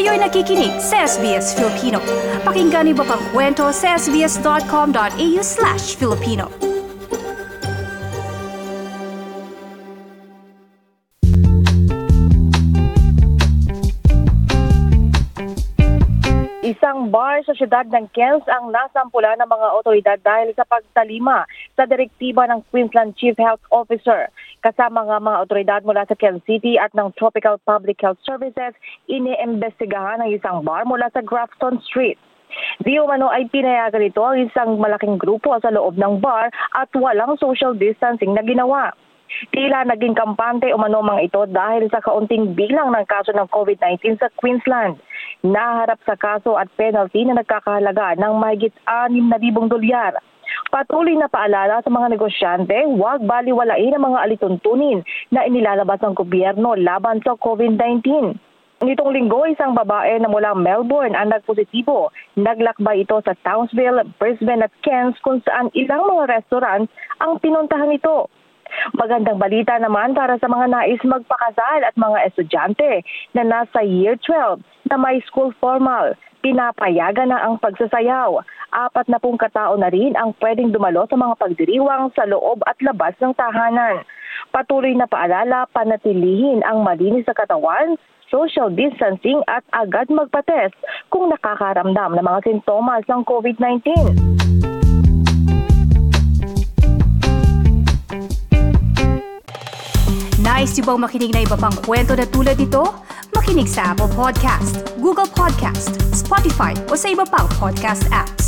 Kayo'y nakikinig sa SBS Filipino. Pakinggan niyo pa pang kwento sa sbs.com.au/Filipino. Isang bar sa siyudad ng Cairns ang nasampulan ng mga otoridad dahil sa pagtalima sa direktiba ng Queensland Chief Health Officer. Kasama nga mga otoridad mula sa Cairns City at ng Tropical Public Health Services, iniimbestigahan ang isang bar mula sa Grafton Street. Di umano ay pinayagan ito ang isang malaking grupo sa loob ng bar at walang social distancing na ginawa. Tila naging kampante umano mga ito dahil sa kaunting bilang ng kaso ng COVID-19 sa Queensland. Naharap sa kaso at penalty na nagkakahalaga ng mahigit $6,000. Patuloy na paalala sa mga negosyante, huwag baliwalain ang mga alituntunin na inilalabas ng gobyerno laban sa COVID-19. Nitong linggo, isang babae na mula Melbourne ang nagpositibo. Naglakbay ito sa Townsville, Brisbane at Cairns kung saan ilang mga restaurants ang pinuntahan ito. Magandang balita naman para sa mga nais magpakasal at mga estudyante na nasa Year 12 na may school formal. Pinapayagan na ang pagsasayaw. 40 katao na rin ang pwedeng dumalo sa mga pagdiriwang sa loob at labas ng tahanan. Patuloy na paalala, panatilihin ang malinis sa katawan, social distancing at agad magpa-test kung nakakaramdam ng mga sintomas ng COVID-19. Nice yung bang makinig na iba pang kwento na tulad ito? Makinig sa Apple Podcast, Google Podcast, Spotify o sa iba pang podcast apps.